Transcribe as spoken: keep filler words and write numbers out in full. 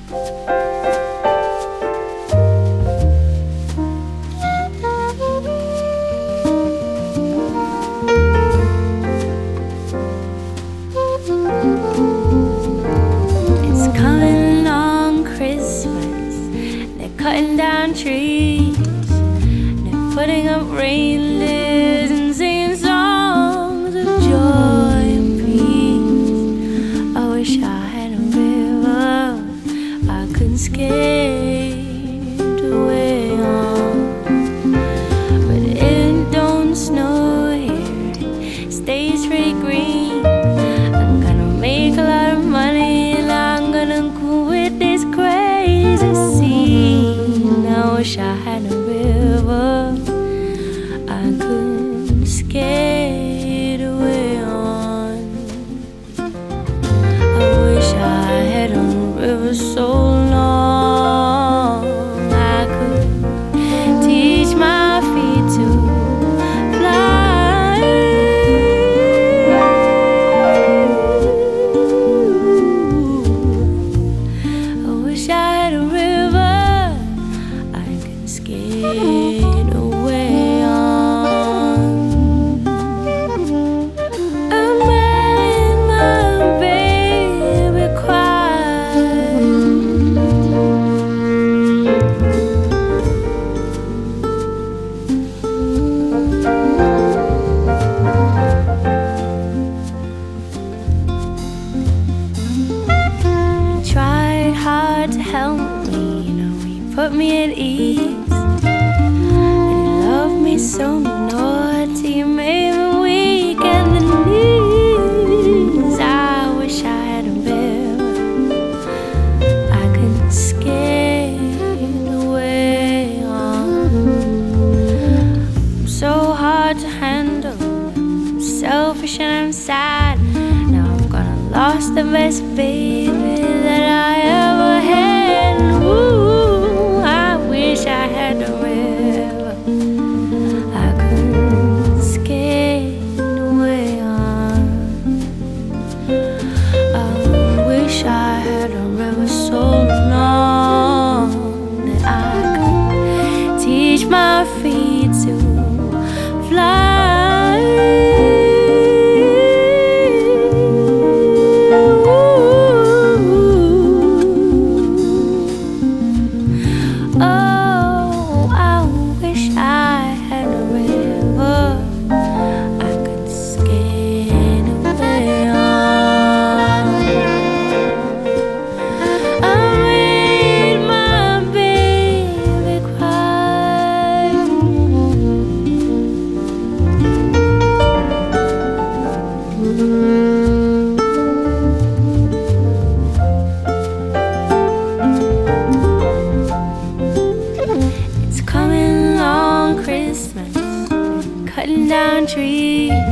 Cutting down trees, they're putting up reindeers and singing songs of joy and peace. I wish I had a river I could skate away on, but it don't snow here, it stays pretty green. I'm gonna make a lot of money and I'm gonna go with this crazy sea. I wish I had a river I could skate away on. I wish I had a river so long I could teach my feet to fly. I wish I had a river skate away on. I'm letting my baby cry. You tried hard to help me, you know, you put me at ease. So naughty, you made me weak at the knees. I wish I had a river I could skate away on. I'm so hard to handle, I'm selfish and I'm sad. Now I'm gonna lose the best baby that I ever had. Ooh, I wish I had a river my feet to fly. Oh, I wish I had a river I could skate away on. I made my baby cry. It's coming on Christmas, cutting down trees,